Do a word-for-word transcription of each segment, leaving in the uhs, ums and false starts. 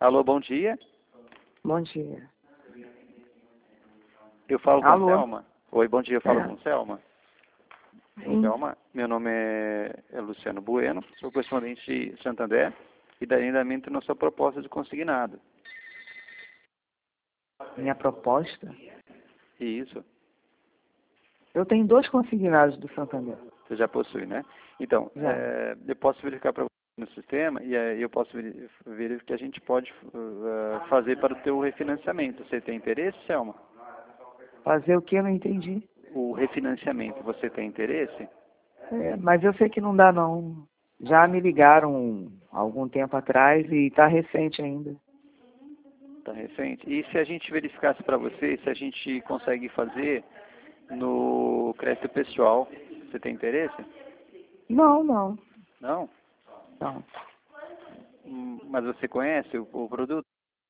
Alô, bom dia. Bom dia. Eu falo com Alô? Selma. Oi, bom dia, eu falo É. com Selma. Sim. Selma, meu nome é, é Luciano Bueno, sou correspondente de Santander e darei andamento na sua proposta de consignado. Minha proposta? Isso, Eu tenho dois consignados do Santander. você já possui, né? Então, Já. é, eu posso verificar para você no sistema e aí eu posso veri- ver o que a gente pode uh, fazer para o teu refinanciamento. Você tem interesse, Selma? Fazer o que eu não entendi. O refinanciamento, você tem interesse? É, mas eu sei que não dá não. Já me ligaram há algum tempo atrás e está recente ainda. Está recente. E se a gente verificasse para você, se a gente consegue fazer no crédito pessoal, você tem interesse? Não, não. Não? Não. Hum, Mas você conhece o, o produto?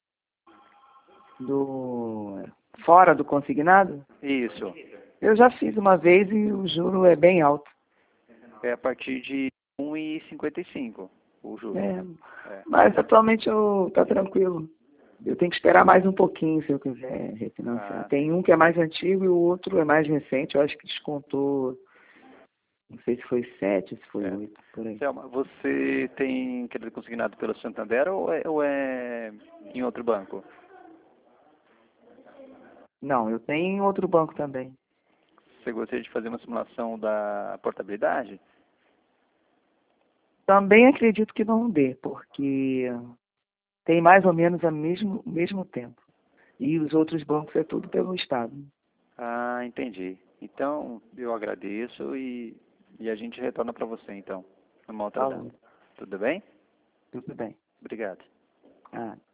Do... Fora do consignado? Isso. Eu já fiz uma vez e o juro é bem alto. É a partir de um vírgula cinquenta e cinco o juro. É. É. Mas atualmente eu tá tranquilo. Eu tenho que esperar mais um pouquinho se eu quiser refinanciar. Ah, Tem um que é mais antigo e o outro é mais recente. Eu acho que descontou, não sei se foi sete, se foi é. oito, por aí. Selma, você tem crédito consignado pelo Santander ou é, ou é em outro banco? Não, eu tenho em outro banco também. Você gostaria de fazer uma simulação da portabilidade? Também acredito que não dê, porque tem mais ou menos o mesmo, mesmo tempo. E os outros bancos é tudo pelo Estado. Ah, entendi. Então, eu agradeço e, e a gente retorna para você, então, numa outra Tá data. bom, Tudo bem? tudo bem. Obrigado. Ah.